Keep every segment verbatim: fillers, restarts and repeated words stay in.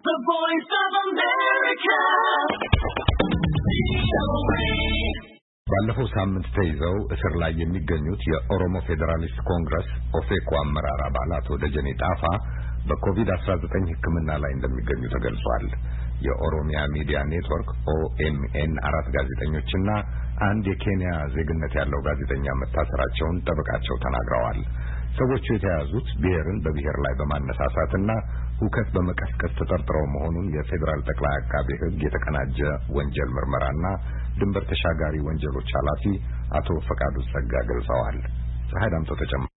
The Voice of America. ባለፈው ሳምንት ተይዘው እስር ላይ የሚገኙት የኦሮሞ ፌዴራሊስት ኮንግረስ ኦፌኮ አመራር አባል አቶ ደጀኔ ጣፋ በኮቪድ አስራ ዘጠኝ ሕክምና ላይ እንደሚገኙ ተገልጿል። የኦሮሚያ ሚዲያ ኔትወርክ ኦኤምኤን አራት ጋዜጠኞችና አንድ የኬንያ ዜግነት ያለው ጋዜጠኛ መታሰራቸውን ጠበቃቸው ተናግረዋል። ሰዎቹ የተያዙት ብሔርን በብሔር ላይ በማነሳሳትና ሁከት በመቀስቀስ ተጠርጥረው መሆኑን የፌዴራል ጠቅላይ አቃቤ ሕግ የተቀናጀ ወንጀል ምርመራና ድንበር ተሻጋሪ ወንጀሎች ኃላፊ አቶ ፈቃዱ ጸጋ ገልጸዋል። ፀሐይዳምጦ ተጨማሪ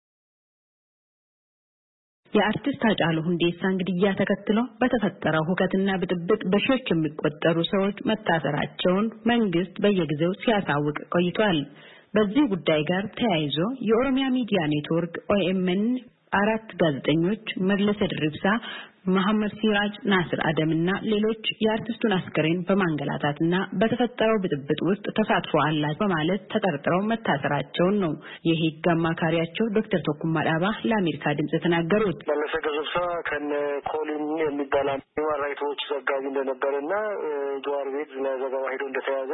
የአርቲስት ሃጫሉ ሁንዴሳን ግድያ ተከትሎ በተፈጠረው ሁከትና ብጥብጥ በሺዎች የሚቆጠሩ ሰዎች መታሰራቸውን መንግስት በየጊዜው ሲያሳውቅ ቆይቷል። በዚህ ጉዳይ ጋር ተያይዞ የኦሮሚያ ሚዲያ ኔትወርክ ኦኤምኤን አራት ጋዜጠኞች መለሰ ድርብሳ፣ መሐመድ ሲራጅ፣ ናስር አደምና ሌሎች የአርቲስቱን አስከሬን በማንገላታትና በተፈጠረው ብጥብጥ ውስጥ ተሳትፈዋል በማለት ተጠርጥረው መታሰራቸውን ነው የህግ አማካሪያቸው ዶክተር ቶኩማ ዳባ ለአሜሪካ ድምጽ ተናገሩት። መለሰ ድርብሳ ከነ ኮሊን የሚባል ሁማን ራይትስ ዎች ዘጋቢ እንደነበረና ጀዋር ቤት ለዘገባ ሄዶ እንደተያዘ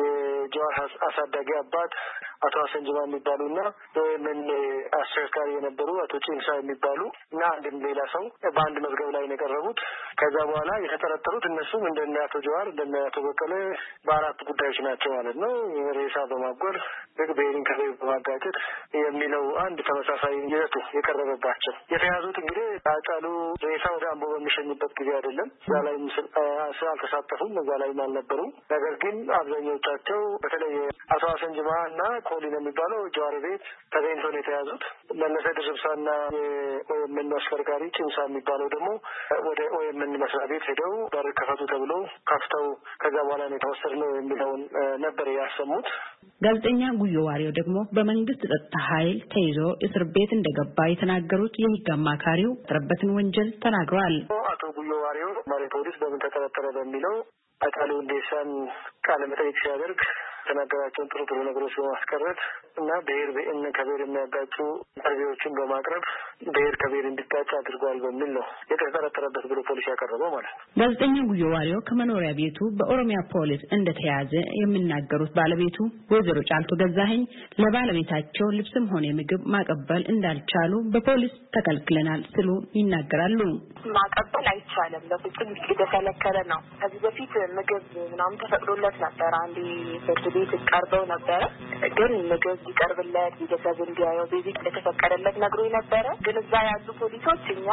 የጀዋር አሳዳጊ አባት አቶ ሀሰን ጅማ የሚባሉና ምን አሽከርካሪ የነበሩ አቶ ጭንሳ የሚባሉ እና አንድም ሌላ ሰው በአንድ መዝገብ ላይ ነው የቀረቡት። ከዛ በኋላ የተጠረጠሩት እነሱም እንደነ አቶ ጀዋር እንደነ አቶ በቀለ በአራት ጉዳዮች ናቸው ማለት ነው። ሬሳ በማጎር በቤሪን ከቤ በማጋጨት የሚለው አንድ ተመሳሳይ ይዘቱ የቀረበባቸው የተያዙት እንግዲህ ሃጫሉ ሬሳ ወደ አምቦ በሚሸኝበት ጊዜ አይደለም። እዛ ላይ ምስል አልተሳተፉም፣ እዛ ላይ አልነበሩም። ነገር ግን አብዛኞቻቸው በተለይ አቶ ሀሰን ጅማ እና ኮሊን የሚባለው ጀዋር ቤት ተገኝተው ነው የተያዙት። መለሰ ድርብሳና የኦኤምኤን አሽከርካሪ ጭንሳ የሚባለው ደግሞ ወደ ኦኤምኤን መስሪያ ቤት ሄደው በር ከፈቱ ተብሎ ከፍተው ከዛ በኋላ ነው የተወሰድነው የሚለውን ነበር ያሰሙት። ጋዜጠኛ ጉዮ ዋሪው ደግሞ በመንግስት ጸጥታ ኃይል ተይዞ እስር ቤት እንደገባ የተናገሩት የህግ አማካሪው የተጠረጠረበትን ወንጀል ተናግረዋል። አቶ ጉዮ ዋሪው ማሪ ፖሊስ በምን ተጠረጠረ በሚለው ሃጫሉ ሁንዴሳን ቃለ መጠይቅ ሲያደርግ ተናገራቸውን ጥሩ ጥሩ ነገሮች በማስቀረት እና ብሔር በእነ ከብሔር የሚያጋጩ ኢንተርቪዎችን በማቅረብ ብሔር ከብሔር እንዲጋጭ አድርጓል በሚል ነው የተጠረጠረበት ብሎ ፖሊስ ያቀረበው ማለት ነው። ጋዜጠኛ ጉዮ ዋሪው ከመኖሪያ ቤቱ በኦሮሚያ ፖሊስ እንደተያዘ የሚናገሩት ባለቤቱ ወይዘሮ ጫልቱ ገዛኸኝ ለባለቤታቸው ልብስም ሆነ ምግብ ማቀበል እንዳልቻሉ በፖሊስ ተከልክለናል ሲሉ ይናገራሉ። ማቀበል አይቻልም፣ ለፍጹም የተከለከለ ነው። ከዚህ በፊት ምግብ ምናምን ተፈቅዶለት ነበር። አንዴ ፍርድ ቤት ቀርበው ነበር፣ ግን ምግብ ይቀርብለት ቤተሰብ እንዲያየው ቤዚክ የተፈቀደለት ነግሮኝ ነበር። ግን እዛ ያሉ ፖሊሶች እኛ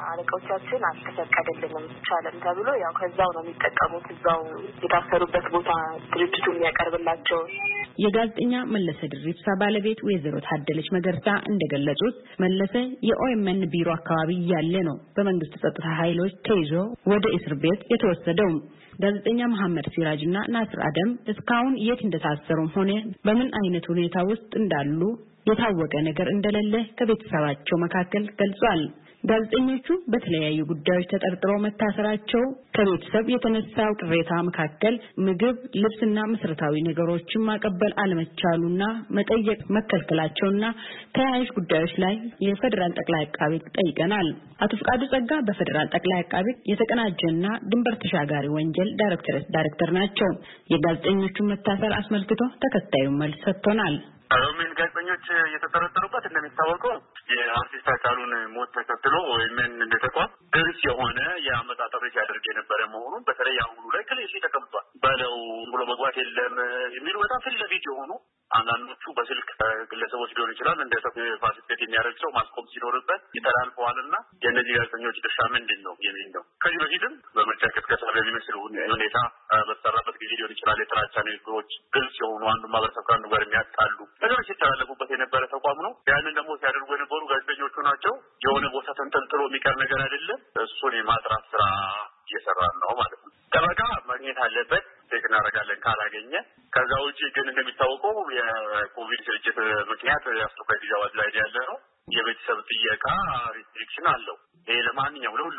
አለቆቻችን አልተፈቀደልንም ይቻላል ተብሎ ያው ከዛው ነው የሚጠቀሙት፣ እዛው የታሰሩበት ቦታ ድርጅቱ የሚያቀርብላቸው። የጋዜጠኛ መለሰ ድርብሳ ባለቤት ወይዘሮ ታደለች መገርሳ እንደገለጹት መለሰ የኦኤምኤን ቢሮ አካባቢ ያለ ነው በመንግስት ጸጥታ ኃይሎች ተይዞ ወደ እስር ቤት የተወሰደው። ጋዜጠኛ መሐመድ ሲራጅና ናስር አደም እስካሁን የት እንደታሰሩም ሆነ በምን አይነት ሁኔታ ውስጥ እንዳሉ የታወቀ ነገር እንደሌለ ከቤተሰባቸው መካከል ገልጿል። ጋዜጠኞቹ በተለያዩ ጉዳዮች ተጠርጥረው መታሰራቸው ከቤተሰብ የተነሳው ቅሬታ መካከል ምግብ፣ ልብስና መሰረታዊ ነገሮችን ማቀበል አለመቻሉና መጠየቅ መከልከላቸውና ተያያዥ ጉዳዮች ላይ የፌደራል ጠቅላይ አቃቤ ጠይቀናል። አቶ ፈቃዱ ጸጋ በፌደራል ጠቅላይ አቃቤ የተቀናጀና ድንበር ተሻጋሪ ወንጀል ዳይሬክተር ዳይሬክተር ናቸው። የጋዜጠኞቹን መታሰር አስመልክቶ ተከታዩን መልስ ሰጥተናል። ኦኤምኤን ጋዜጠኞች የተጠረጠሩበት እንደሚታወቀው የአርቲስት ሃጫሉን ሞት ተከትሎ ኦኤምኤን እንደተቋም ግልጽ የሆነ የአመጣጥ ጥሪ ሲያደርግ የነበረ መሆኑን በተለይ አሁኑ ላይ ክሊሽ ተቀምጧል። በለው ብሎ መግባት የለም የሚሉ በጣም ፊት ለፊት የሆኑ አንዳንዶቹ በስልክ ግለሰቦች ሊሆን ይችላል እንደ ፋሲሊቴት የሚያደርግ ሰው ማስቆም ሲኖርበት ይተላልፈዋልና የእነዚህ ጋዜጠኞች ድርሻ ምንድን ነው የሚል ነው። ከዚህ በፊትም በምርጫ ቅስቀሳ በሚመስል ሁኔታ በተሰራበት ጊዜ ሊሆን ይችላል የጥላቻ ንግግሮች ግልጽ የሆኑ አንዱ ማህበረሰብ ከአንዱ ጋር የሚያጣሉ ነገሮች ሲተላለፉበት የነበረ ተቋም ነው። ያንን ደግሞ ሲያደርጉ የነበሩ ጋዜጠኞቹ ናቸው። የሆነ ቦታ ተንጠልጥሎ የሚቀር ነገር አይደለም። እሱን የማጥራት ስራ እየሰራ ነው ማለት ነው። ጠበቃ ማግኘት አለበት፣ ቼክ እናደርጋለን ካላገኘ። ከዛ ውጪ ግን እንደሚታወቀው የኮቪድ ስርጭት ምክንያት አስቸኳይ ጊዜ አዋጅ ላይ ያለ ነው። የቤተሰብ ጥየቃ ሪስትሪክሽን አለው። ይሄ ለማንኛውም ለሁሉም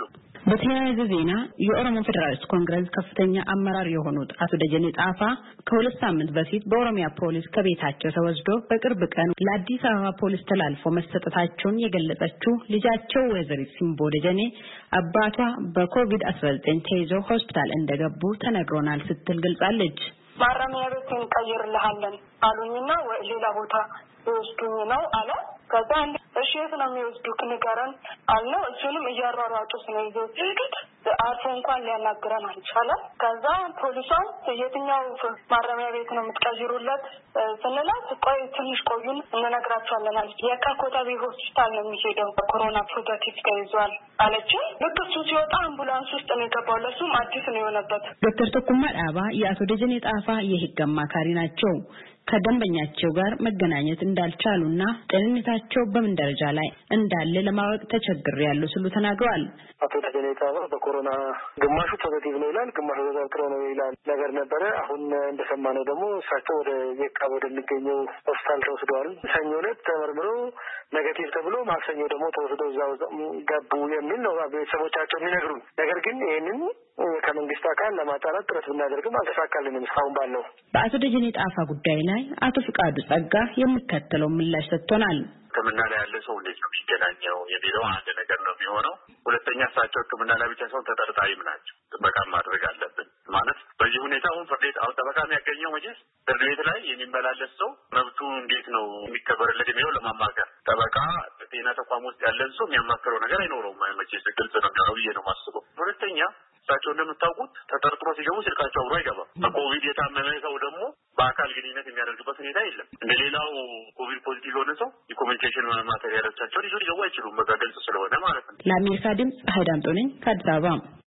በተያያዘ ዜና የኦሮሞ ፌደራሊስት ኮንግረስ ከፍተኛ አመራር የሆኑት አቶ ደጀኔ ጣፋ ከሁለት ሳምንት በፊት በኦሮሚያ ፖሊስ ከቤታቸው ተወስዶ በቅርብ ቀን ለአዲስ አበባ ፖሊስ ተላልፎ መሰጠታቸውን የገለጸችው ልጃቸው ወይዘሪት ሲምቦ ደጀኔ አባቷ በኮቪድ አስራ ዘጠኝ ተይዘው ሆስፒታል እንደገቡ ተነግሮናል ስትል ገልጻለች። ማረሚያ ቤት እንቀይርልሃለን አሉኝና ሌላ ቦታ ወስዱኝ ነው አለ። ከዛ እሺ የት ነው የሚወስዱት ንገረን አልነው። እሱንም እያሯሯጡ ነው ይዘውት አርፎ እንኳን ሊያናግረን አልቻለም። ከዛ ፖሊሷን የትኛው ማረሚያ ቤት ነው የምትቀይሩለት ስንላት ቆይ ትንሽ ቆዩን እንነግራቸዋለን አለች። የካ ኮተቤ ሆስፒታል ነው የሚሄደው ኮሮና ፖዚቲቭ ተይዟል አለች። ልክ እሱ ሲወጣ አምቡላንስ ውስጥ ነው የገባው። ለሱም አዲስ ነው የሆነበት። ዶክተር ተኩማ ዳባ የአቶ ደጀኔ ጣፋ የህግ አማካሪ ናቸው። ከደንበኛቸው ጋር መገናኘት እንዳልቻሉና ጤንነታቸው በምን ደረጃ ላይ እንዳለ ለማወቅ ተቸግሬያለሁ ሲሉ ተናግረዋል። አቶ ደጀኔ ጣፋ በኮሮና ግማሹ ፖዚቲቭ ነው ይላል፣ ግማሹ ተጠርጥሮ ነው ይላል ነገር ነበረ። አሁን እንደሰማነው ደግሞ እሳቸው ወደ የካ ወደሚገኘው ሆስፒታል ተወስደዋል። ሰኞ ዕለት ተመርምሮ ኔጌቲቭ ተብሎ ማክሰኞ ደግሞ ተወስደው እዛው ገቡ የሚል ነው ቤተሰቦቻቸው የሚነግሩን። ነገር ግን ይሄንን ከመንግስት አካል ለማጣራት ጥረት ብናደርግም አልተሳካልንም እስካሁን ባለው። በአቶ ደጀኔ ጣፋ ጉዳይ ላይ አቶ ፍቃዱ ጸጋ የሚከተለው ምላሽ ሰጥቶናል። ሕክምና ላይ ያለ ሰው እንዴት ነው የሚገናኘው የሚለው አንድ ነገር ነው የሚሆነው። ሁለተኛ እሳቸው ሕክምና ላይ ብቻ ሰው ተጠርጣሪም ናቸው። ጥበቃ ማድረግ አለብን ማለት በዚህ ሁኔታ አሁን ፍርድ ቤት አሁን ጠበቃ የሚያገኘው መቼስ ፍርድ ቤት ላይ የሚመላለስ ሰው መብቱ እንዴት ነው የሚከበርለት የሚለው ለማማከር ጠበቃ ጤና ተቋም ውስጥ ያለን ሰው የሚያማክረው ነገር አይኖረውም። መቼስ ግልጽ ነው የሚሆነው ብዬ ነው የማስበው። ሁለተኛ እሳቸው እንደምታውቁት ተጠርጥሮ ሲገቡ ስልካቸው አብሮ አይገባም። በኮቪድ የታመመ ሰው ደግሞ በአካል ግንኙነት የሚያደርግበት ሁኔታ የለም። እንደሌላው ኮቪድ ፖዚቲቭ የሆነ ሰው የኮሚኒኬሽን ማቴሪያሎቻቸውን ይዞ ሊገቡ አይችሉም። በቃ ግልጽ ስለሆነ ማለት ነው። ለአሜሪካ ድምጽ ሀይዳምጦ ነኝ ከአዲስ አበባ።